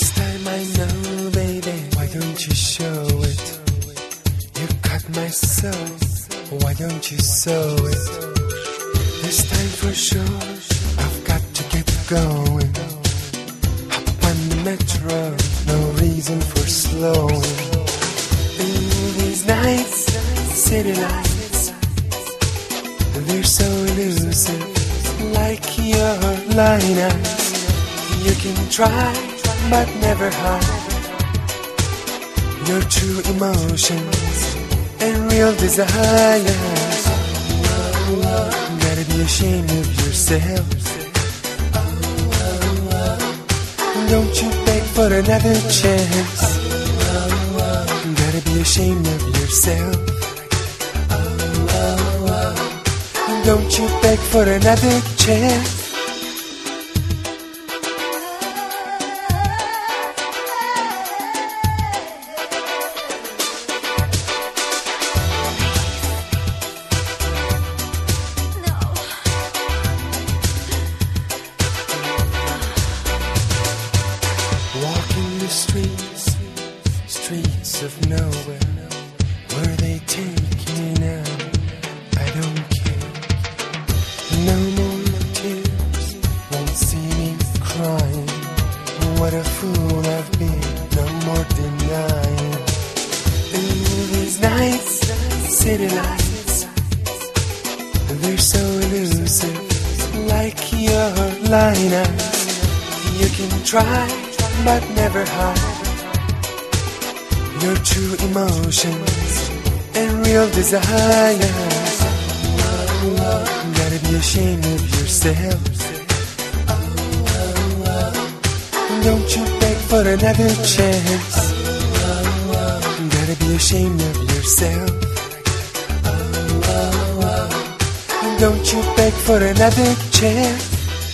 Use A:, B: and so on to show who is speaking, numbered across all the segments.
A: This time I know, baby, why don't you show it? You cut my soul, why don't you sew it? This time for sure, I've got to get going. Hop on the metro, no reason for slowing. In these nights, city lights, they're so elusive, like your lineups. You can try, but never hide your true emotions and real desires. Gotta be ashamed of yourself. Don't you beg for another chance. Gotta be ashamed of yourself. Don't you beg for another chance. Walking the streets of nowhere. Where they take me now, I don't care. No more tears, won't see me crying. What a fool I've been, no more denying. In these nights, city lights, they're so elusive, like your lineups. You can try, but never hide your true emotions and real desires. Gotta be ashamed of yourself. Don't you beg for another chance. Gotta be ashamed of yourself. Don't you beg for another chance.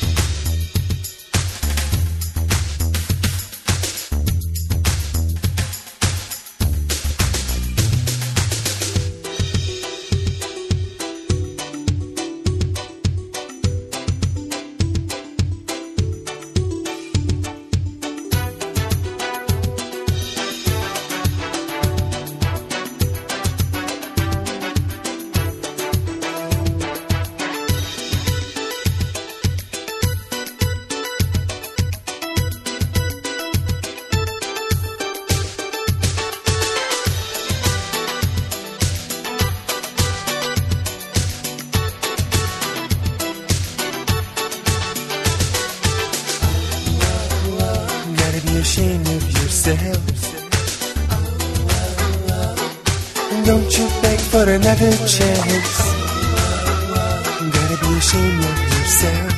A: Be ashamed of yourself. Don't you beg for another chance. Gotta be ashamed of yourself.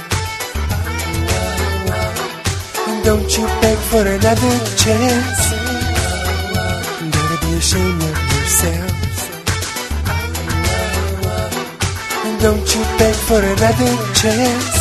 A: Don't you beg for another chance. Gotta be ashamed of yourself. Don't you beg for another chance.